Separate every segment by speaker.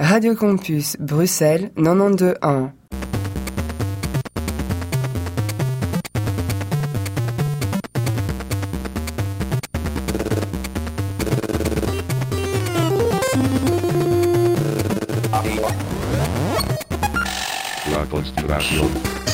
Speaker 1: Radio Campus Bruxelles 92.1.
Speaker 2: La Conspiración.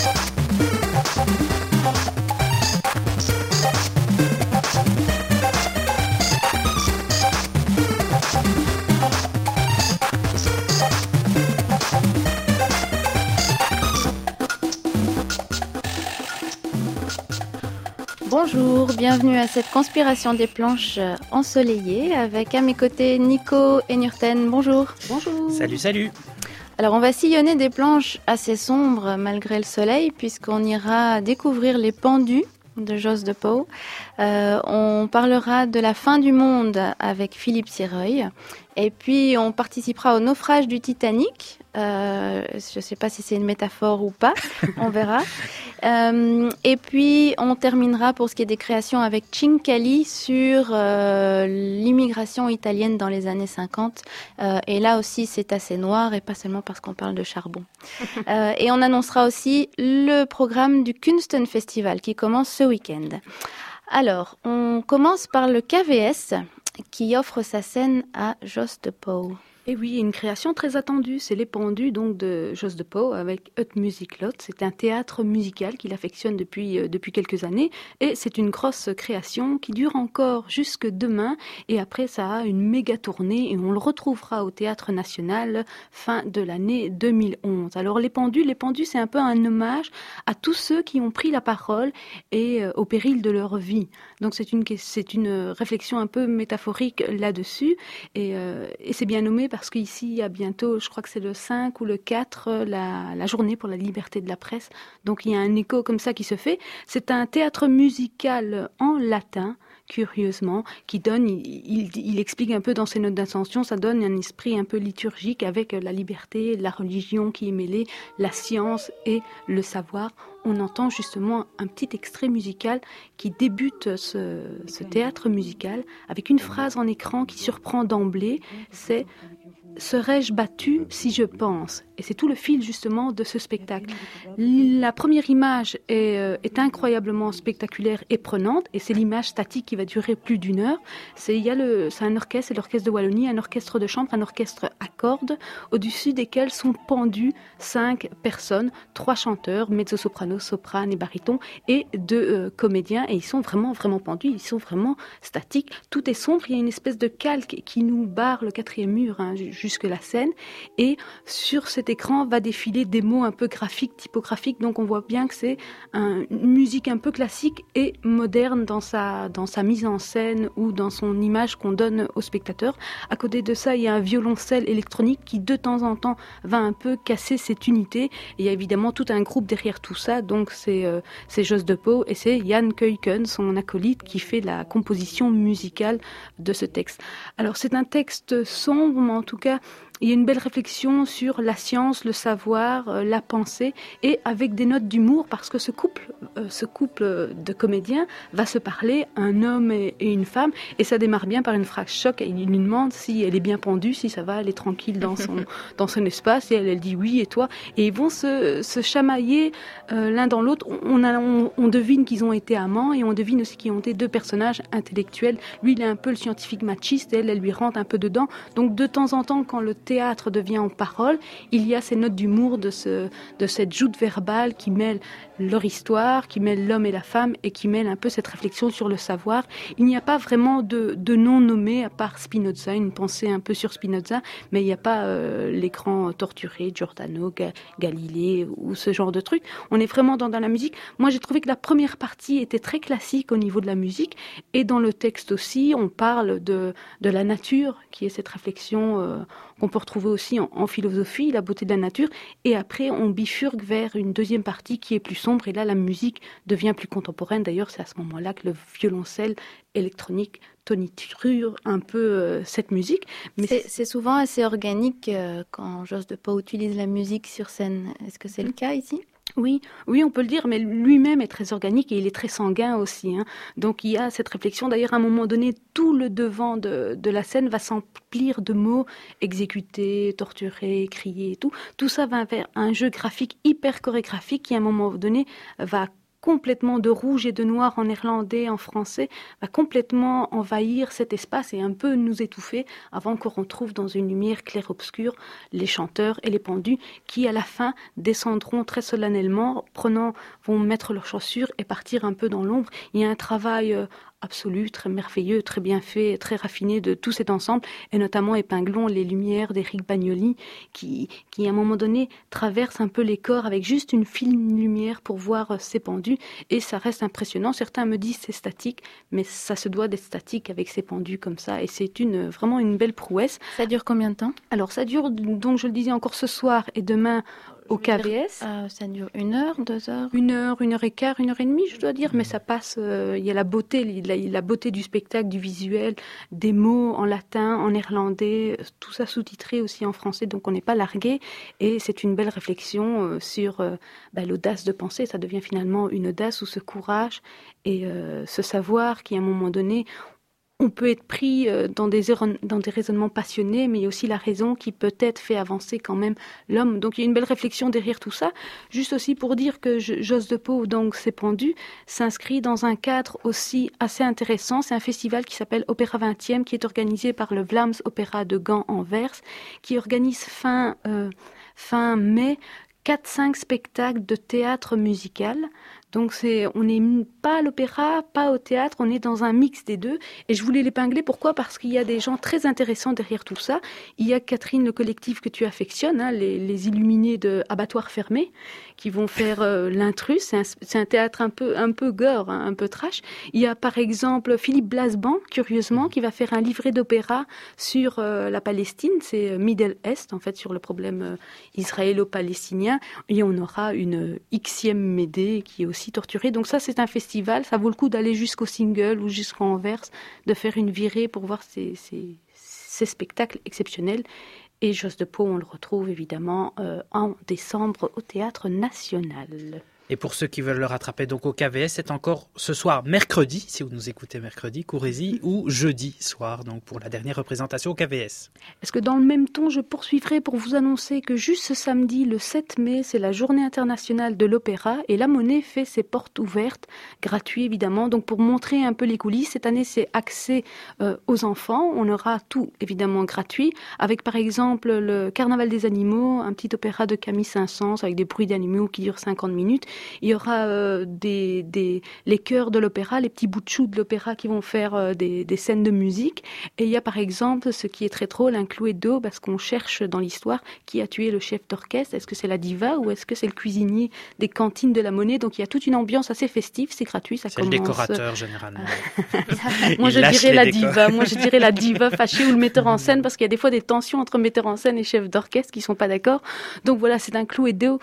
Speaker 3: Bonjour, bienvenue à cette conspiration des planches ensoleillées avec à mes côtés Nico et Nurten. Bonjour.
Speaker 4: Bonjour. Salut.
Speaker 3: Alors on va sillonner des planches assez sombres malgré le soleil puisqu'on ira découvrir les pendus de Jos de Pauw. On parlera de la fin du monde avec Philippe Sireuil. Et puis on participera au naufrage du Titanic. Je ne sais pas si c'est une métaphore ou pas, on verra. Et puis on terminera pour ce qui est des créations avec Cincali sur l'immigration italienne dans les années 50. Et là aussi c'est assez noir et pas seulement parce qu'on parle de charbon. Et on annoncera aussi le programme du Kunsten Festival qui commence ce week-end. Alors, on commence par le KVS qui offre sa scène à Jos de Pauw.
Speaker 4: Et oui, une création très attendue, c'est Les Pendus donc de Jos de Pauw avec Het Musiklot. C'est un théâtre musical qu'il affectionne depuis quelques années et c'est une grosse création qui dure encore jusque demain et après ça a une méga tournée et on le retrouvera au Théâtre National fin de l'année 2011. Alors Les Pendus c'est un peu un hommage à tous ceux qui ont pris la parole et au péril de leur vie. Donc c'est une réflexion un peu métaphorique là-dessus et c'est bien nommé parce qu'ici, il y a bientôt, je crois que c'est le 5 ou le 4, la journée pour la liberté de la presse. Donc il y a un écho comme ça qui se fait. C'est un théâtre musical en latin, curieusement, qui donne, il explique un peu dans ses notes d'intention, ça donne un esprit un peu liturgique avec la liberté, la religion qui est mêlée, la science et le savoir. On entend justement un petit extrait musical qui débute ce théâtre musical avec une phrase en écran qui surprend d'emblée, c'est « Serais-je battu si je pense ?» Et c'est tout le fil justement de ce spectacle. La première image est incroyablement spectaculaire et prenante et c'est l'image statique qui va durer plus d'une heure. C'est un orchestre, c'est l'orchestre de Wallonie, un orchestre de chambre, un orchestre à cordes au-dessus desquels sont pendus 5 personnes, 3 chanteurs, mezzo-soprano, soprane et baryton et 2 comédiens et ils sont vraiment pendus, ils sont vraiment statiques. Tout est sombre, il y a une espèce de calque qui nous barre le 4e mur jusque la scène et sur cet écran va défiler des mots un peu graphiques, typographiques, donc on voit bien que c'est une musique un peu classique et moderne dans sa mise en scène ou dans son image qu'on donne au spectateur. À côté de ça, il y a un violoncelle électronique qui de temps en temps va un peu casser cette unité. Et il y a évidemment tout un groupe derrière tout ça, donc c'est Jos de Pauw et c'est Jan Keuken, son acolyte, qui fait la composition musicale de ce texte. Alors c'est un texte sombre, mais en tout cas il y a une belle réflexion sur la science, le savoir, la pensée et avec des notes d'humour parce que ce couple de comédiens va se parler, un homme et une femme et ça démarre bien par une phrase choc. Il lui demande si elle est bien pendue, si ça va, elle est tranquille dans son espace et elle dit oui et toi et ils vont se chamailler l'un dans l'autre. On devine qu'ils ont été amants et on devine aussi qu'ils ont été 2 personnages intellectuels. Lui il est un peu le scientifique machiste et elle lui rentre un peu dedans. Donc de temps en temps quand le théâtre devient en parole, il y a ces notes d'humour de cette joute verbale qui mêle leur histoire, qui mêle l'homme et la femme et qui mêle un peu cette réflexion sur le savoir. Il n'y a pas vraiment de nom nommé à part Spinoza, une pensée un peu sur Spinoza, mais il n'y a pas l'écran torturé, Giordano, Galilée ou ce genre de trucs. On est vraiment dans la musique. Moi, j'ai trouvé que la première partie était très classique au niveau de la musique et dans le texte aussi, on parle de la nature, qui est cette réflexion qu'on peut retrouver aussi en philosophie, la beauté de la nature, et après on bifurque vers une deuxième partie qui est plus sombre, et là la musique devient plus contemporaine. D'ailleurs c'est à ce moment-là que le violoncelle électronique tonitruire un peu cette musique. Mais
Speaker 3: c'est souvent assez organique quand Jos de Pauw utilise la musique sur scène. Est-ce que c'est le cas ici ?
Speaker 4: Oui, oui, on peut le dire, mais lui-même est très organique et il est très sanguin aussi, hein. Donc il y a cette réflexion. D'ailleurs, à un moment donné, tout le devant de la scène va s'emplir de mots exécutés, torturés, criés et tout. Tout ça va vers un jeu graphique hyper chorégraphique qui, à un moment donné, va complètement de rouge et de noir en néerlandais, en français, va complètement envahir cet espace et un peu nous étouffer avant qu'on retrouve dans une lumière clair-obscure les chanteurs et les pendus qui, à la fin, descendront très solennellement, vont mettre leurs chaussures et partir un peu dans l'ombre. Il y a un travail absolu, très merveilleux, très bien fait, très raffiné de tout cet ensemble, et notamment épinglons les lumières d'Éric Bagnoli qui, à un moment donné, traverse un peu les corps avec juste une fine lumière pour voir ces pendus, et ça reste impressionnant. Certains me disent c'est statique, mais ça se doit d'être statique avec ces pendus comme ça, et c'est vraiment une belle prouesse.
Speaker 3: Ça dure combien de temps?
Speaker 4: Alors ça dure, donc je le disais encore ce soir et demain, au KVS.
Speaker 3: Ça dure 1 heure, 2 heures?
Speaker 4: 1 heure, 1h15, 1h30, je dois dire, mais ça passe. Il y a la beauté du spectacle, du visuel, des mots en latin, en néerlandais, tout ça sous-titré aussi en français, donc on n'est pas largué. Et c'est une belle réflexion sur l'audace de penser. Ça devient finalement une audace ou ce courage et ce savoir qui, à un moment donné, on peut être pris dans des raisonnements passionnés, mais il y a aussi la raison qui peut-être fait avancer quand même l'homme. Donc il y a une belle réflexion derrière tout ça. Juste aussi pour dire que Josse de Pauw, donc c'est pendu, s'inscrit dans un cadre aussi assez intéressant. C'est un festival qui s'appelle Opéra 20e, qui est organisé par le Vlaams Opéra de Gand-Anvers, qui organise fin mai 4-5 spectacles de théâtre musical. Donc on n'est pas à l'opéra, pas au théâtre, on est dans un mix des deux. Et je voulais l'épingler, pourquoi ? Parce qu'il y a des gens très intéressants derrière tout ça. Il y a Catherine, le collectif que tu affectionnes, hein, les illuminés de Abattoir Fermé, qui vont faire l'intrus. C'est un théâtre un peu gore, hein, un peu trash. Il y a par exemple Philippe Blasban, curieusement, qui va faire un livret d'opéra sur la Palestine. C'est Middle East, en fait, sur le problème israélo-palestinien. Et on aura une Xème Médée qui est aussi torturée. Donc ça, c'est un festival. Ça vaut le coup d'aller jusqu'au Single ou jusqu'à Anvers, de faire une virée pour voir ces spectacles exceptionnels. Et Josse de Pauw, on le retrouve évidemment en décembre au Théâtre National.
Speaker 5: Et pour ceux qui veulent le rattraper donc au KVS, c'est encore ce soir, mercredi, si vous nous écoutez mercredi, courez-y, ou jeudi soir, donc pour la dernière représentation au KVS.
Speaker 4: Est-ce que dans le même ton, je poursuivrai pour vous annoncer que juste ce samedi, le 7 mai, c'est la journée internationale de l'opéra et La Monnaie fait ses portes ouvertes, gratuit évidemment. Donc pour montrer un peu les coulisses, cette année c'est axé aux enfants. On aura tout évidemment gratuit, avec par exemple le Carnaval des animaux, un petit opéra de Camille Saint-Saëns avec des bruits d'animaux qui durent 50 minutes. Il y aura les chœurs de l'opéra, les petits bouts de chou de l'opéra qui vont faire des scènes de musique. Et il y a par exemple, ce qui est très drôle, un Cluedo, parce qu'on cherche dans l'histoire qui a tué le chef d'orchestre. Est-ce que c'est la diva ou est-ce que c'est le cuisinier des cantines de la Monnaie? Donc il y a toute une ambiance assez festive, c'est gratuit.
Speaker 5: C'est le décorateur généralement.
Speaker 4: Moi je dirais la diva. Moi je dirais la diva fâchée ou le metteur en scène, parce qu'il y a des fois des tensions entre metteur en scène et chef d'orchestre qui sont pas d'accord. Donc voilà, c'est un Cluedo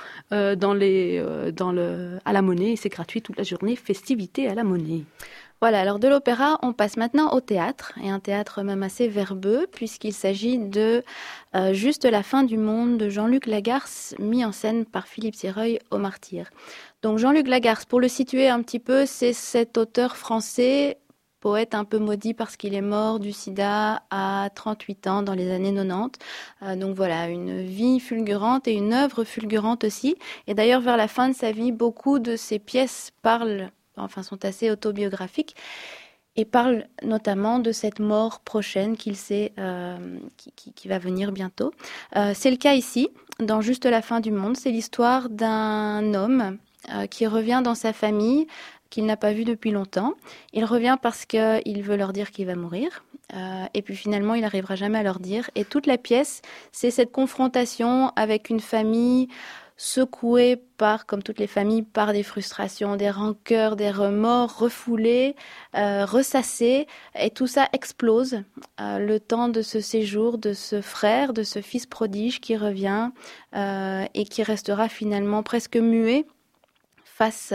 Speaker 4: à la Monnaie, et c'est gratuit toute la journée, festivité à la Monnaie.
Speaker 3: Voilà, alors de l'opéra, on passe maintenant au théâtre, et un théâtre même assez verbeux, puisqu'il s'agit de Juste la fin du monde de Jean-Luc Lagarce, mis en scène par Philippe Sireuil au Martyr. Donc Jean-Luc Lagarce, pour le situer un petit peu, c'est cet auteur français, poète un peu maudit parce qu'il est mort du sida à 38 ans dans les années 90. Donc voilà, une vie fulgurante et une œuvre fulgurante aussi. Et d'ailleurs, vers la fin de sa vie, beaucoup de ses pièces sont assez autobiographiques et parlent notamment de cette mort prochaine qu'il sait qui va venir bientôt. C'est le cas ici, dans Juste la fin du monde. C'est l'histoire d'un homme qui revient dans sa famille, qu'il n'a pas vu depuis longtemps. Il revient parce qu'il veut leur dire qu'il va mourir. Et puis finalement, il n'arrivera jamais à leur dire. Et toute la pièce, c'est cette confrontation avec une famille secouée comme toutes les familles, par des frustrations, des rancœurs, des remords, refoulés, ressassés. Et tout ça explose le temps de ce séjour de ce frère, de ce fils prodige qui revient et qui restera finalement presque muet face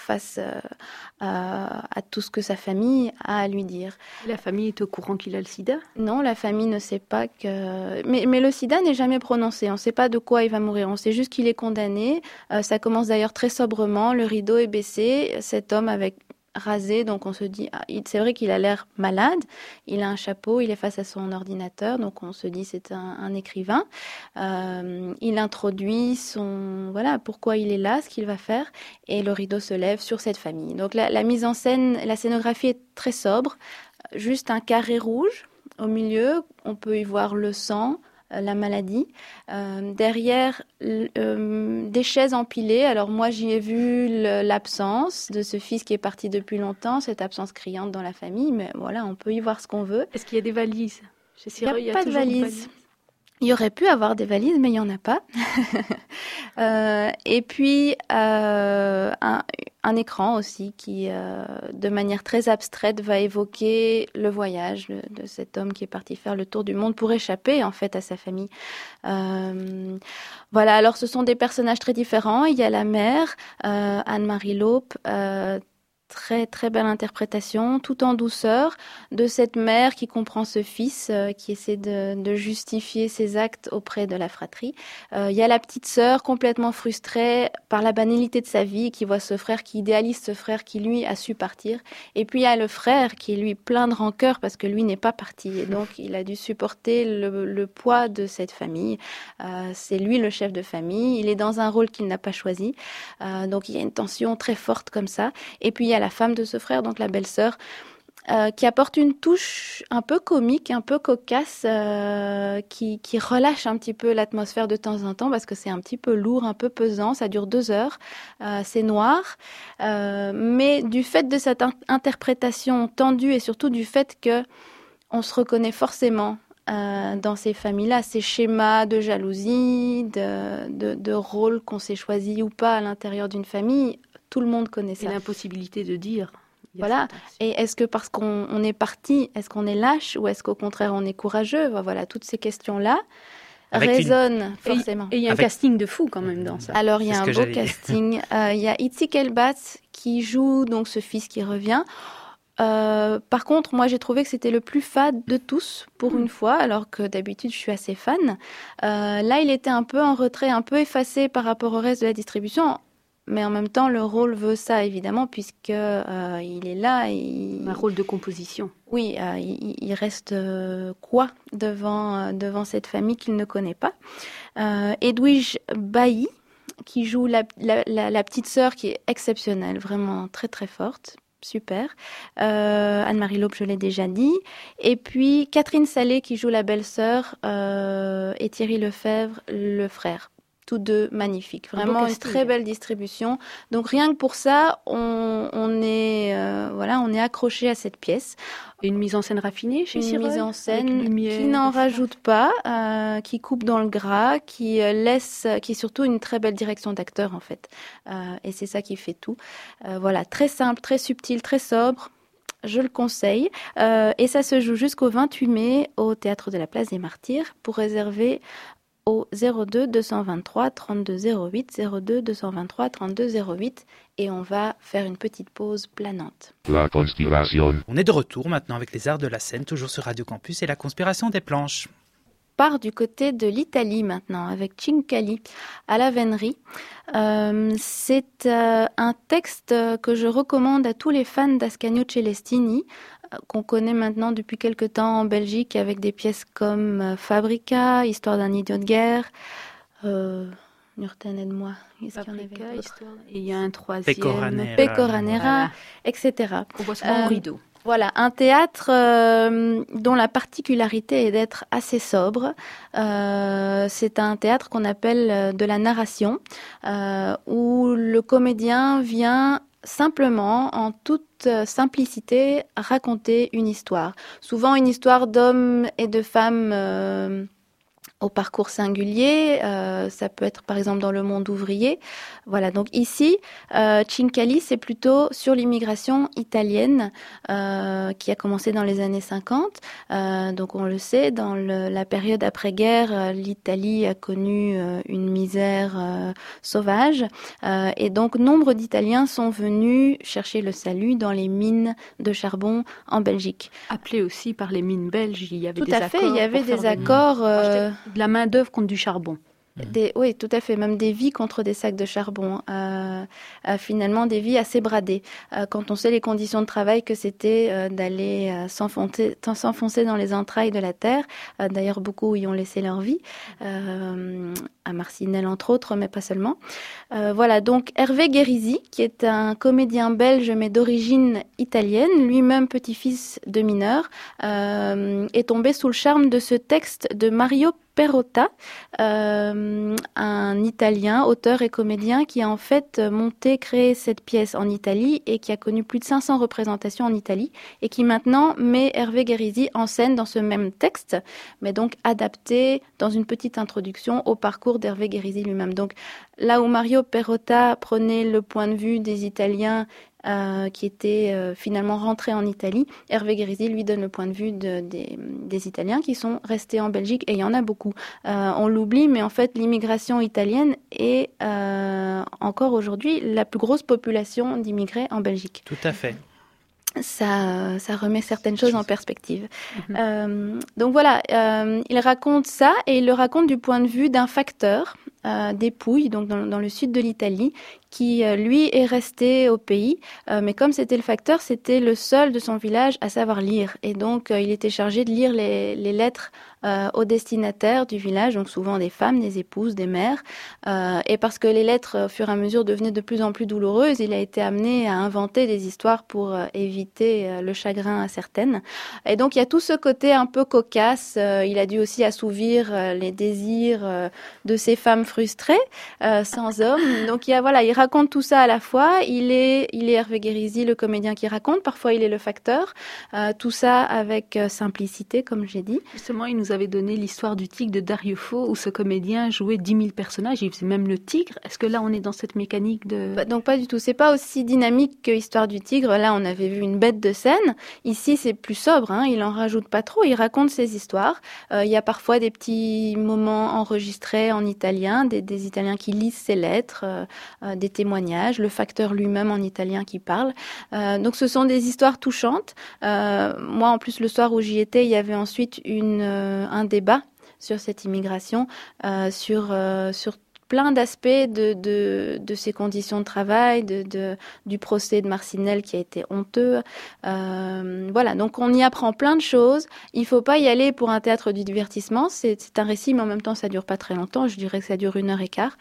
Speaker 3: à tout ce que sa famille a à lui dire.
Speaker 4: La famille est au courant qu'il a le sida ?
Speaker 3: Non, la famille ne sait pas que... Mais le sida n'est jamais prononcé. On ne sait pas de quoi il va mourir. On sait juste qu'il est condamné. Ça commence d'ailleurs très sobrement. Le rideau est baissé. Cet homme avec rasé, donc on se dit... c'est vrai qu'il a l'air malade. Il a un chapeau, il est face à son ordinateur. Donc on se dit c'est un écrivain. Il introduit voilà, pourquoi il est là, ce qu'il va faire. Et le rideau se lève sur cette famille. Donc la mise en scène, la scénographie est très sobre. Juste un carré rouge au milieu, on peut y voir le sang, la maladie. Derrière, des chaises empilées. Alors moi, j'y ai vu l'absence de ce fils qui est parti depuis longtemps, cette absence criante dans la famille. Mais voilà, on peut y voir ce qu'on veut.
Speaker 4: Est-ce qu'il y a des valises ?
Speaker 3: Il n'y a pas de valises. Il y aurait pu avoir des valises, mais il n'y en a pas. Et puis, un écran aussi qui, de manière très abstraite, va évoquer le voyage de cet homme qui est parti faire le tour du monde pour échapper, en fait, à sa famille. Voilà, alors ce sont des personnages très différents. Il y a la mère, Anne-Marie Laupe, très très belle interprétation, tout en douceur, de cette mère qui comprend ce fils, qui essaie de justifier ses actes auprès de la fratrie. Il y a la petite sœur complètement frustrée par la banalité de sa vie, qui voit ce frère, qui idéalise ce frère qui lui a su partir. Et puis il y a le frère qui est lui plein de rancœur parce que lui n'est pas parti. Et donc il a dû supporter le poids de cette famille. C'est lui le chef de famille, il est dans un rôle qu'il n'a pas choisi. Donc il y a une tension très forte comme ça. Et puis il y a la femme de ce frère, donc la belle-sœur, qui apporte une touche un peu comique, un peu cocasse, qui relâche un petit peu l'atmosphère de temps en temps, parce que c'est un petit peu lourd, un peu pesant, ça dure 2 heures, c'est noir, mais du fait de cette interprétation tendue et surtout du fait que on se reconnaît forcément dans ces familles-là, ces schémas de jalousie, de rôles qu'on s'est choisis ou pas à l'intérieur d'une famille, tout le monde connaît ça.
Speaker 4: Et l'impossibilité de dire.
Speaker 3: Voilà. Et est-ce que parce qu'on est parti, est-ce qu'on est lâche ou est-ce qu'au contraire on est courageux ? Voilà, toutes ces questions-là résonnent forcément.
Speaker 4: Et il y a un casting de fou quand même dans ça.
Speaker 3: Alors il y a un beau casting. Il y a Itzik Elbatz qui joue donc ce fils qui revient. Par contre, moi j'ai trouvé que c'était le plus fade de tous pour une fois, alors que d'habitude je suis assez fan. Là, il était un peu en retrait, un peu effacé par rapport au reste de la distribution. Mais en même temps, le rôle veut ça, évidemment, puisque il est là.
Speaker 4: Un rôle de composition.
Speaker 3: Oui, il reste quoi devant cette famille qu'il ne connaît pas. Edwige Bailly, qui joue la petite sœur, qui est exceptionnelle, vraiment très très forte. Super. Anne-Marie Laupe, je l'ai déjà dit. Et puis Catherine Salé, qui joue la belle-sœur, et Thierry Lefebvre, le frère. Tous deux magnifiques, vraiment une très belle distribution. Donc rien que pour ça, on est accroché à cette pièce.
Speaker 4: Une mise en scène raffinée chez Sirol,
Speaker 3: une mise en scène qui n'en rajoute pas, qui coupe dans le gras, qui est surtout une très belle direction d'acteur en fait. Et c'est ça qui fait tout. Voilà, très simple, très subtil, très sobre. Je le conseille. Et ça se joue jusqu'au 28 mai au Théâtre de la Place des Martyrs. Pour réserver au 02 223 32 08, 02 223 32 08, et on va faire une petite pause planante.
Speaker 2: La conspiration.
Speaker 5: On est de retour maintenant avec les arts de la scène, toujours sur Radio Campus, et la conspiration des planches.
Speaker 3: Part du côté de l'Italie maintenant, avec Cincali à la Vénerie. C'est un texte que je recommande à tous les fans d'Ascanio Celestini, qu'on connaît maintenant depuis quelque temps en Belgique avec des pièces comme Fabrica, Histoire d'un idiot de guerre, Nurten, aide-moi.
Speaker 4: Fabrica, Histoire... Et il y a un troisième,
Speaker 3: Pecoranera, voilà. Etc.
Speaker 4: On voit souvent au rideau.
Speaker 3: Voilà, un théâtre dont la particularité est d'être assez sobre. C'est un théâtre qu'on appelle de la narration, où le comédien vient simplement, en toute simplicité, raconter une histoire. Souvent une histoire d'hommes et de femmes au parcours singulier, ça peut être par exemple dans le monde ouvrier. Voilà, donc ici, Cincali, c'est plutôt sur l'immigration italienne qui a commencé dans les années 50. Donc on le sait, dans la période après-guerre, l'Italie a connu une misère sauvage. Et donc nombre d'Italiens sont venus chercher le salut dans les mines de charbon en Belgique.
Speaker 4: Appelé aussi par les mines belges, il y avait
Speaker 3: Tout
Speaker 4: des
Speaker 3: à fait,
Speaker 4: accords.
Speaker 3: il y avait
Speaker 4: pour faire
Speaker 3: des accords...
Speaker 4: de la main-d'œuvre contre du charbon.
Speaker 3: Oui, tout à fait, même des vies contre des sacs de charbon, finalement des vies assez bradées. Quand on sait les conditions de travail que c'était d'aller s'enfoncer dans les entrailles de la terre, d'ailleurs beaucoup y ont laissé leur vie, à Marcinelle entre autres, mais pas seulement. Voilà, donc Hervé Guérisy, qui est un comédien belge mais d'origine italienne, lui-même petit-fils de mineur, est tombé sous le charme de ce texte de Mario Perrotta, un Italien, auteur et comédien qui a en fait créé cette pièce en Italie et qui a connu plus de 500 représentations en Italie et qui maintenant met Hervé Guérisy en scène dans ce même texte, mais donc adapté dans une petite introduction au parcours d'Hervé Guérisy lui-même. Donc là où Mario Perrotta prenait le point de vue des Italiens qui étaient finalement rentrés en Italie, Hervé Guérisy lui donne le point de vue des Italiens qui sont restés en Belgique, et il y en a beaucoup. On l'oublie, mais en fait l'immigration italienne est encore aujourd'hui la plus grosse population d'immigrés en Belgique.
Speaker 5: Tout à fait.
Speaker 3: Ça remet certaines choses en perspective. Donc voilà, il raconte ça, et il le raconte du point de vue d'un facteur des Pouilles, donc dans le sud de l'Italie, qui lui est resté au pays, mais comme c'était le facteur, c'était le seul de son village à savoir lire, et donc il était chargé de lire les lettres aux destinataires du village, donc souvent des femmes, des épouses, des mères, et parce que les lettres au fur et à mesure devenaient de plus en plus douloureuses, il a été amené à inventer des histoires pour éviter le chagrin à certaines, et donc il y a tout ce côté un peu cocasse. Il a dû aussi assouvir les désirs de ces femmes frustrées, sans homme, donc il raconte tout ça à la fois. Il est Hervé Guérisy, le comédien qui raconte. Parfois, il est le facteur. Tout ça avec simplicité, comme j'ai dit.
Speaker 4: Justement, il nous avait donné l'histoire du tigre de Dario Fo, où ce comédien jouait 10 000 personnages. Il faisait même le tigre. Est-ce que là, on est dans cette mécanique de...
Speaker 3: Donc, pas du tout. C'est pas aussi dynamique que Histoire du tigre. Là, on avait vu une bête de scène. Ici, c'est plus sobre. Il en rajoute pas trop. Il raconte ses histoires. Il y a parfois des petits moments enregistrés en italien, des Italiens qui lisent ses lettres, des témoignages, le facteur lui-même en italien qui parle. Donc ce sont des histoires touchantes. Moi, en plus, le soir où j'y étais, il y avait ensuite un débat sur cette immigration, sur plein d'aspects de ces conditions de travail, du procès de Marcinelle qui a été honteux. Voilà, donc on y apprend plein de choses. Il faut pas y aller pour un théâtre du divertissement. C'est un récit, mais en même temps, ça dure pas très longtemps. Je dirais que ça dure 1h15.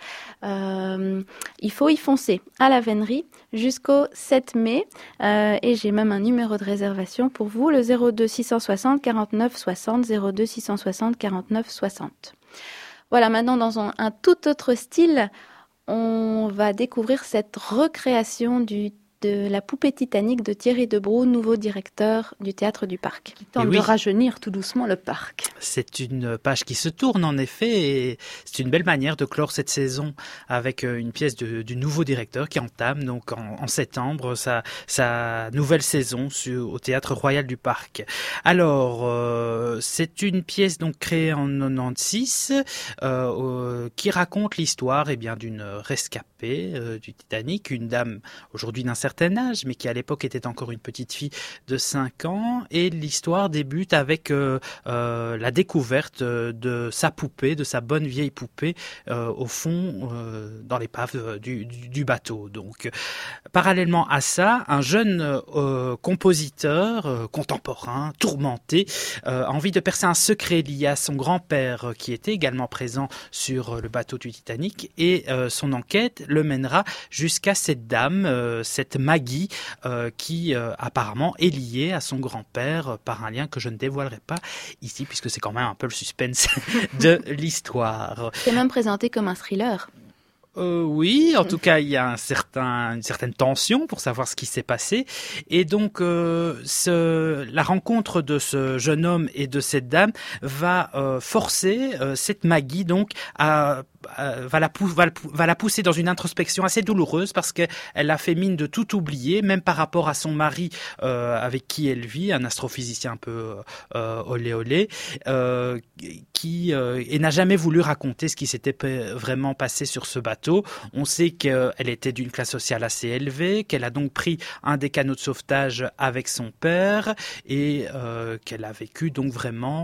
Speaker 3: Il faut y foncer à la Vénerie jusqu'au 7 mai. Et j'ai même un numéro de réservation pour vous, le 02 660 49 60, 02 660 49 60. Voilà, maintenant dans un tout autre style, on va découvrir cette recréation de la poupée Titanic de Thierry Debroux, nouveau directeur du Théâtre du Parc.
Speaker 4: Qui tente de rajeunir tout doucement le parc.
Speaker 5: C'est une page qui se tourne en effet, et c'est une belle manière de clore cette saison avec une pièce du nouveau directeur qui entame donc en septembre sa nouvelle saison au Théâtre Royal du Parc. Alors, c'est une pièce donc créée en 96 qui raconte l'histoire d'une rescapée du Titanic, une dame aujourd'hui d'un certain âge, mais qui à l'époque était encore une petite fille de 5 ans, et l'histoire débute avec la découverte de sa poupée, de sa bonne vieille poupée au fond dans l'épave du bateau. Donc parallèlement à ça, un jeune compositeur contemporain, tourmenté, a envie de percer un secret lié à son grand-père qui était également présent sur le bateau du Titanic, et son enquête le mènera jusqu'à cette dame, cette Maggie, qui apparemment est liée à son grand-père par un lien que je ne dévoilerai pas ici, puisque c'est quand même un peu le suspense de l'histoire.
Speaker 3: C'est même présenté comme un thriller.
Speaker 5: Oui, en tout cas, il y a une certaine tension pour savoir ce qui s'est passé. Et donc, la rencontre de ce jeune homme et de cette dame va forcer cette Maggie donc va la pousser dans une introspection assez douloureuse parce qu'elle a fait mine de tout oublier, même par rapport à son mari avec qui elle vit, un astrophysicien un peu olé olé, et n'a jamais voulu raconter ce qui s'était vraiment passé sur ce bateau. On sait qu'elle était d'une classe sociale assez élevée, qu'elle a donc pris un des canots de sauvetage avec son père et qu'elle a vécu donc vraiment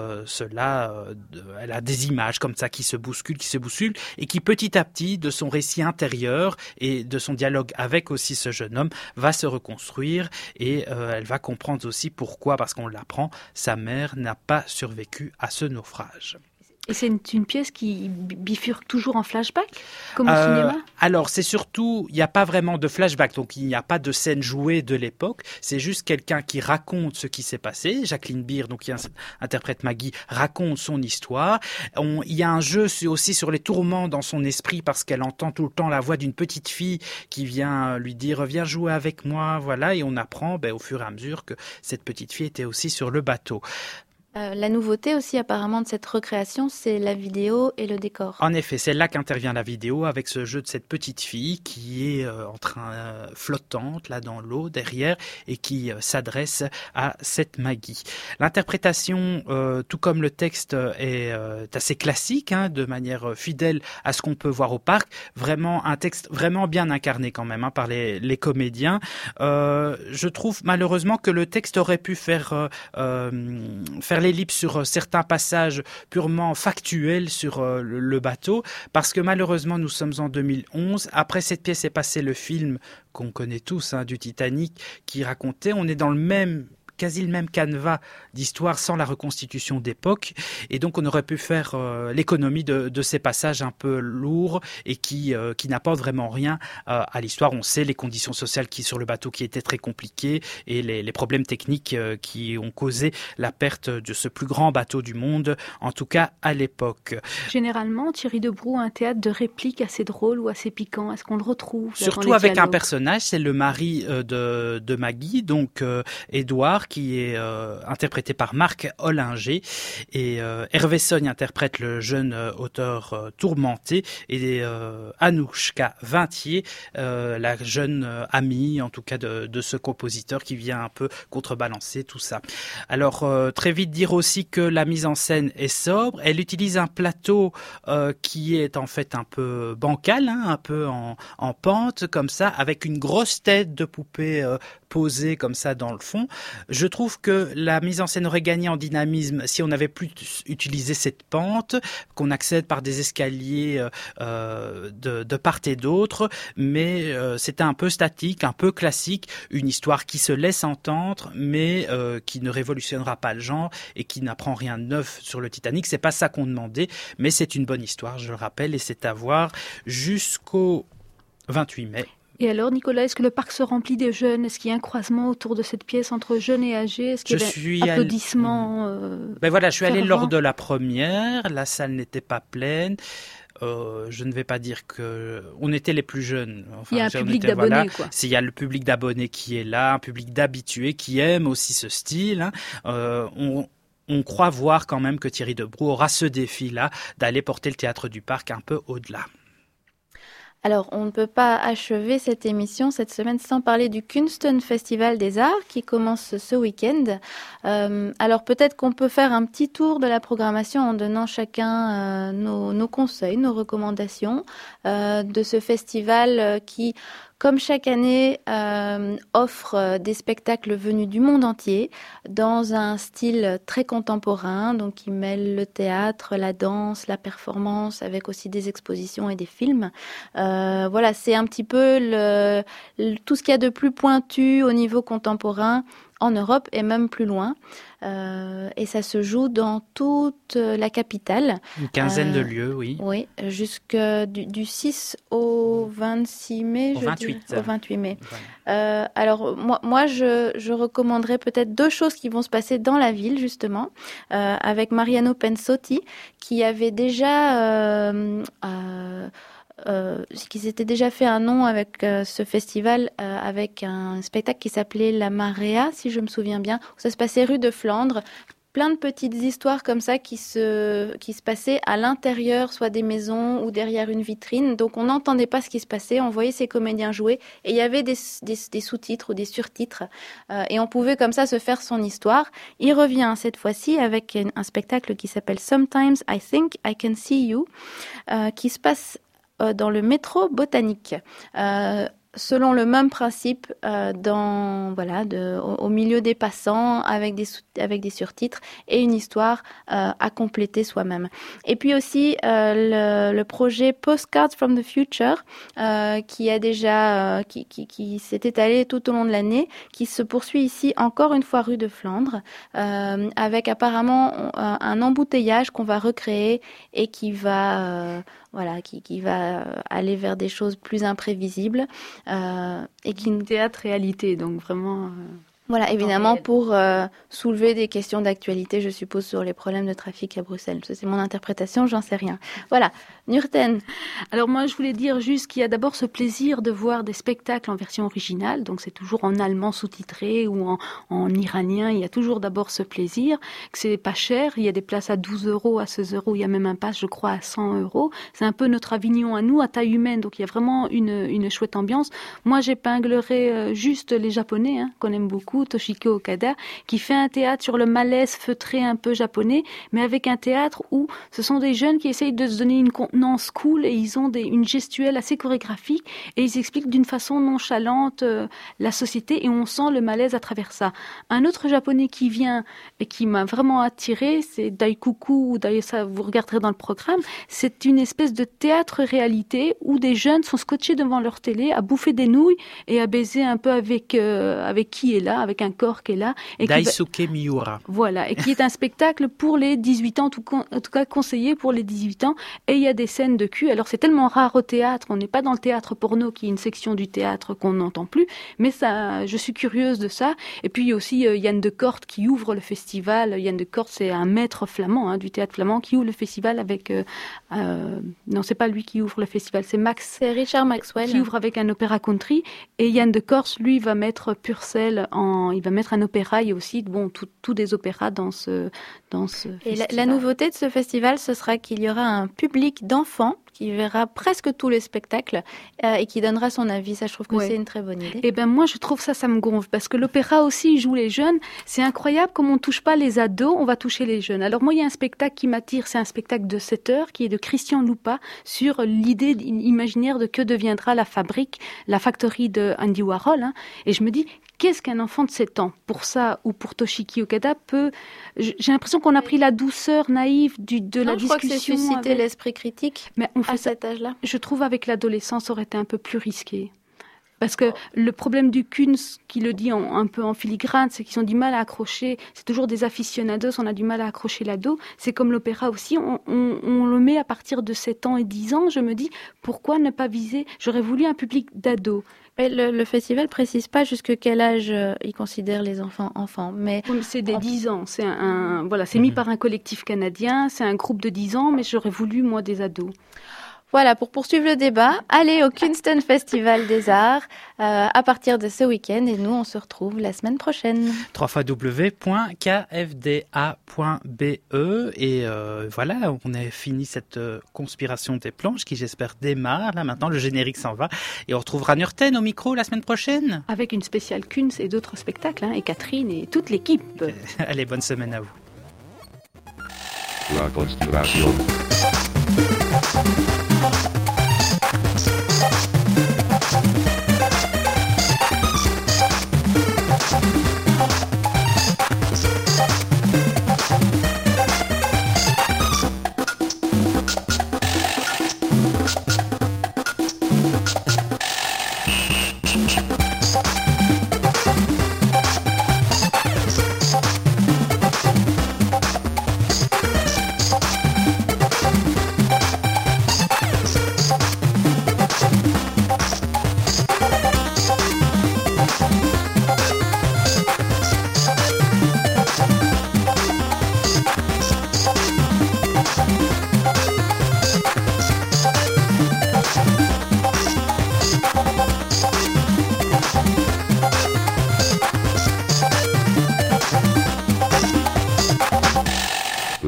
Speaker 5: cela. Elle a des images comme ça qui se bousculent et qui petit à petit, de son récit intérieur et de son dialogue avec aussi ce jeune homme, va se reconstruire et elle va comprendre aussi pourquoi, parce qu'on l'apprend, sa mère n'a pas survécu à ce naufrage.
Speaker 4: Et c'est une pièce qui bifurque toujours en flashback, comme au cinéma?
Speaker 5: Alors, c'est surtout, il n'y a pas vraiment de flashback, donc il n'y a pas de scène jouée de l'époque, c'est juste quelqu'un qui raconte ce qui s'est passé. Jacqueline Beer, donc qui interprète Maggie, raconte son histoire. Il y a un jeu aussi sur les tourments dans son esprit, parce qu'elle entend tout le temps la voix d'une petite fille qui vient lui dire « Viens jouer avec moi », voilà, et on apprend au fur et à mesure que cette petite fille était aussi sur le bateau.
Speaker 3: La nouveauté aussi apparemment de cette recréation, c'est la vidéo et le décor.
Speaker 5: En effet, c'est là qu'intervient la vidéo avec ce jeu de cette petite fille qui est flottante là dans l'eau derrière et qui s'adresse à cette Maggie. L'interprétation, tout comme le texte, est assez classique, de manière fidèle à ce qu'on peut voir au parc. Vraiment un texte vraiment bien incarné quand même par les comédiens. Je trouve malheureusement que le texte aurait pu faire l'ellipse sur certains passages purement factuels sur le bateau, parce que malheureusement nous sommes en 2011. Après cette pièce est passé le film qu'on connaît tous du Titanic qui racontait, on est dans quasi le même canevas d'histoire sans la reconstitution d'époque, et donc on aurait pu faire l'économie de ces passages un peu lourds et qui n'apportent vraiment rien à l'histoire. On sait les conditions sociales sur le bateau qui étaient très compliquées et les problèmes techniques qui ont causé la perte de ce plus grand bateau du monde, en tout cas à l'époque.
Speaker 4: Généralement, Thierry Debroux a un théâtre de répliques assez drôle ou assez piquant. Est-ce qu'on le retrouve
Speaker 5: surtout avec un personnage, c'est le mari de Maggie, donc Édouard, qui est interprété par Marc Hollinger, et Hervé Sogne interprète le jeune auteur tourmenté, et Anouchka Vintier, la jeune amie en tout cas de ce compositeur qui vient un peu contrebalancer tout ça. Alors très vite dire aussi que la mise en scène est sobre, elle utilise un plateau qui est en fait un peu bancal, un peu en pente comme ça, avec une grosse tête de poupée posée comme ça dans le fond. Je trouve que la mise en scène aurait gagné en dynamisme si on avait plus utilisé cette pente, qu'on accède par des escaliers de part et d'autre, mais c'était un peu statique, un peu classique, une histoire qui se laisse entendre, mais qui ne révolutionnera pas le genre et qui n'apprend rien de neuf sur le Titanic. C'est pas ça qu'on demandait, mais c'est une bonne histoire, je le rappelle, et c'est à voir jusqu'au 28 mai.
Speaker 4: Et alors, Nicolas, est-ce que le parc se remplit des jeunes? Est-ce qu'il y a un croisement autour de cette pièce entre jeunes et âgés? Est-ce qu'il y a des applaudissements
Speaker 5: je suis allé lors de la première. La salle n'était pas pleine. Je ne vais pas dire que on était les plus jeunes.
Speaker 4: Il y a un public d'abonnés, quoi.
Speaker 5: Il y a le public d'abonnés qui est là, un public d'habitués qui aime aussi ce style. On croit voir quand même que Thierry Debroux aura ce défi-là d'aller porter le théâtre du parc un peu au-delà.
Speaker 3: Alors, on ne peut pas achever cette émission cette semaine sans parler du Kunsten Festival des Arts qui commence ce week-end. Alors, peut-être qu'on peut faire un petit tour de la programmation en donnant chacun nos conseils, nos recommandations de ce festival qui, comme chaque année, offre des spectacles venus du monde entier dans un style très contemporain, donc qui mêle le théâtre, la danse, la performance, avec aussi des expositions et des films. Voilà, c'est un petit peu tout ce qu'il y a de plus pointu au niveau contemporain en Europe et même plus loin. Et ça se joue dans toute la capitale.
Speaker 5: Une quinzaine de lieux, oui.
Speaker 3: Oui, du 6 au 26 mai. Au 28 mai. Voilà. Alors, moi je recommanderais peut-être deux choses qui vont se passer dans la ville, justement, avec Mariano Pensotti, qui avait déjà qu'ils s'étaient déjà fait un nom avec ce festival, avec un spectacle qui s'appelait La Marea, si je me souviens bien, où ça se passait rue de Flandre. Plein de petites histoires comme ça qui se passaient à l'intérieur, soit des maisons ou derrière une vitrine. Donc on n'entendait pas ce qui se passait, on voyait ces comédiens jouer et il y avait des sous-titres ou des surtitres et on pouvait comme ça se faire son histoire. Il revient cette fois-ci avec un spectacle qui s'appelle Sometimes I Think I Can See You, qui se passe dans le métro botanique. Selon le même principe, au milieu des passants, avec des surtitres et une histoire à compléter soi-même. Et puis aussi le projet Postcards from the Future, qui s'est étalé tout au long de l'année, qui se poursuit ici encore une fois rue de Flandre, avec apparemment un embouteillage qu'on va recréer et qui va qui va aller vers des choses plus imprévisibles et qui
Speaker 4: théâtre-réalité, donc vraiment.
Speaker 3: Voilà, évidemment pour soulever des questions d'actualité, je suppose, sur les problèmes de trafic à Bruxelles. Ça, c'est mon interprétation, j'en sais rien. Voilà, Nurten.
Speaker 4: Alors moi, je voulais dire juste qu'il y a d'abord ce plaisir de voir des spectacles en version originale, donc c'est toujours en allemand sous-titré ou en iranien, il y a toujours d'abord ce plaisir, que c'est pas cher, il y a des places à 12 €, à 16 €, il y a même un pass, je crois, à 100 €. C'est un peu notre Avignon à nous, à taille humaine, donc il y a vraiment une chouette ambiance. Moi, j'épinglerai juste les Japonais, qu'on aime beaucoup, Toshiko Okada, qui fait un théâtre sur le malaise feutré un peu japonais, mais avec un théâtre où ce sont des jeunes qui essayent de se donner une contenance cool et ils ont une gestuelle assez chorégraphique et ils expliquent d'une façon nonchalante la société et on sent le malaise à travers ça. Un autre japonais qui vient et qui m'a vraiment attiré, c'est Daikuku, ou d'ailleurs ça vous regarderez dans le programme, c'est une espèce de théâtre-réalité où des jeunes sont scotchés devant leur télé à bouffer des nouilles et à baiser un peu avec qui est là, avec un corps qui est là. Et
Speaker 5: Daisuke Miura.
Speaker 4: Voilà, et qui est un spectacle pour les 18 ans, en tout cas conseillé pour les 18 ans. Et il y a des scènes de cul. Alors c'est tellement rare au théâtre, on n'est pas dans le théâtre porno qui est une section du théâtre qu'on n'entend plus, mais ça, je suis curieuse de ça. Et puis il y a aussi Yann de Kort qui ouvre le festival. Yann de Kort, c'est un maître flamand du théâtre flamand qui ouvre le festival avec... non, c'est pas lui qui ouvre le festival, c'est Max.
Speaker 3: C'est Richard Maxwell.
Speaker 4: Qui ouvre avec un opéra country. Et Yann de Kort, lui, va mettre Purcell il va mettre un opéra. Il y a aussi tous des opéras dans ce
Speaker 3: et
Speaker 4: festival.
Speaker 3: La nouveauté de ce festival, ce sera qu'il y aura un public d'enfants qui verra presque tous les spectacles et qui donnera son avis. Ça, je trouve que c'est une très bonne idée.
Speaker 4: Et ben moi, je trouve ça me gonfle parce que l'opéra aussi joue les jeunes. C'est incroyable comme on touche pas les ados, on va toucher les jeunes. Alors moi, il y a un spectacle qui m'attire, c'est un spectacle de 7 heures qui est de Christian Lupa sur l'idée imaginaire de que deviendra la factory de Andy Warhol. Et je me dis, qu'est-ce qu'un enfant de 7 ans, pour ça ou pour Toshiki Okada, peut... J'ai l'impression qu'on a pris la douceur naïve de la discussion.
Speaker 3: Je crois que c'est susciter l'esprit critique.
Speaker 4: Mais on fait
Speaker 3: à cet âge-là.
Speaker 4: Je trouve avec l'adolescence, ça aurait été un peu plus risqué. Parce que le problème du Kunz, qui le dit un peu en filigrane, c'est qu'ils ont du mal à accrocher. C'est toujours des aficionados, on a du mal à accrocher l'ado. C'est comme l'opéra aussi, on le met à partir de 7 ans et 10 ans. Je me dis, pourquoi ne pas viser... J'aurais voulu un public d'ados.
Speaker 3: Le festival précise pas jusque quel âge il considère les enfants, mais
Speaker 4: c'est des 10 ans. C'est c'est mis par un collectif canadien. C'est un groupe de 10 ans, mais j'aurais voulu moi des ados.
Speaker 3: Voilà, pour poursuivre le débat, allez au Kunsten Festival des Arts à partir de ce week-end et nous on se retrouve la semaine prochaine.
Speaker 5: www.kfda.be et voilà, on a fini cette conspiration des planches qui j'espère démarre. Là maintenant le générique s'en va et on retrouvera Nurten au micro la semaine prochaine.
Speaker 4: Avec une spéciale Kunz et d'autres spectacles et Catherine et toute l'équipe.
Speaker 5: Allez, bonne semaine à vous.
Speaker 2: La conspiration.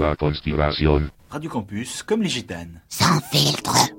Speaker 2: La Conspiration.
Speaker 6: Radio Campus, comme les gitanes.
Speaker 7: Sans filtre.